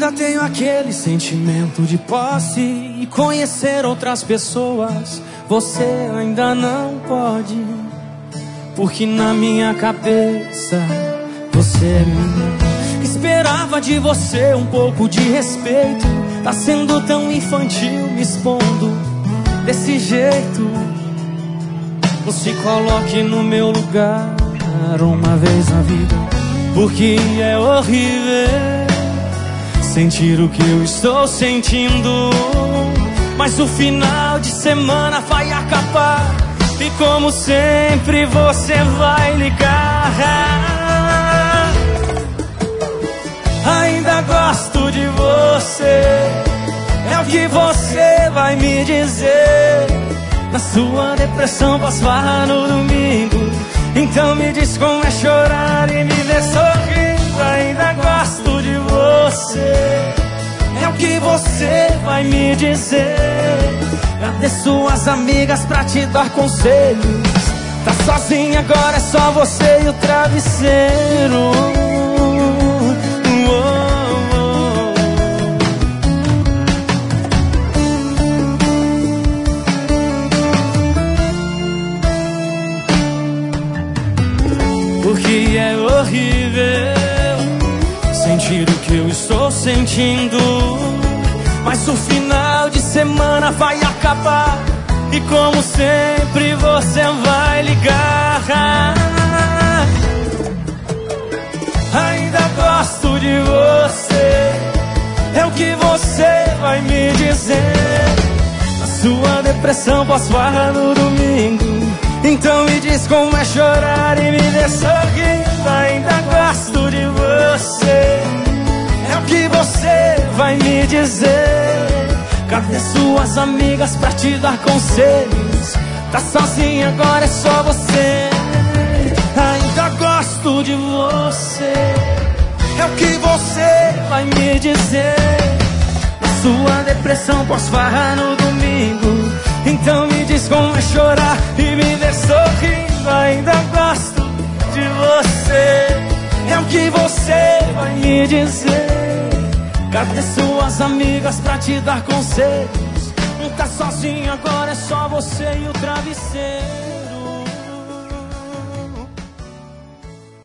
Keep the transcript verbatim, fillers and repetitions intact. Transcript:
Ainda tenho aquele sentimento de posse e conhecer outras pessoas. Você ainda não pode, porque na minha cabeça você é minha. Esperava de você um pouco de respeito. Tá sendo tão infantil me expondo desse jeito. Não se coloque no meu lugar uma vez na vida, porque é horrível sentir o que eu estou sentindo. Mas o final de semana vai acabar e como sempre você vai ligar. Ainda gosto de você, é o que você vai me dizer. Na sua depressão pós-farra no domingo, então me diz como é chorar e me ver sorrindo. Ainda gosto de você, é o que você vai me dizer. Cadê suas amigas pra te dar conselhos? Tá sozinha agora, é só você e o travesseiro. Porque é horrível sentir o que eu estou sentindo. Mas o final de semana vai acabar e como sempre você vai ligar. Ainda gosto de você, é o que você vai me dizer. Na sua depressão pós-farra no domingo, então me diz como é chorar e me ver sorrindo. Ainda gosto de você, é o que você vai me dizer. Cadê suas amigas pra te dar conselhos? Tá sozinha agora, é só você. Ainda gosto de você, é o que você vai me dizer. Na sua depressão pós-farra no domingo, então me diz como é chorar e me ver sorrindo. Ainda gosto de você, é o que você vai me dizer. Cadê suas amigas pra te dar conselhos? Não tá sozinho agora, é só você e o travesseiro.